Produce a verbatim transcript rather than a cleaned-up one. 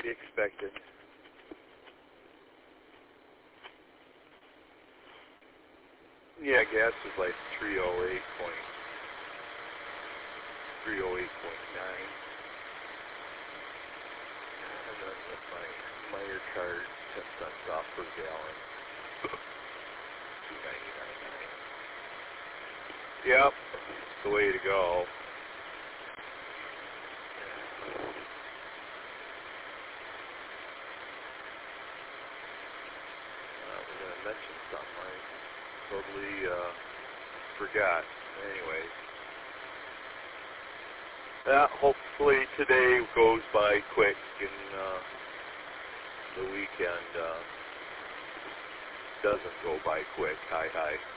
be expected. Yeah, gas is like three oh eight point three oh eight point nine. And then with my Meyer card, ten cents off per gallon. two ninety-nine nine. Yep, that's the way to go. I was going to mention something. I totally uh, forgot. Anyways. Yeah, hopefully today goes by quick and uh, the weekend uh, doesn't go by quick. Hi, hi.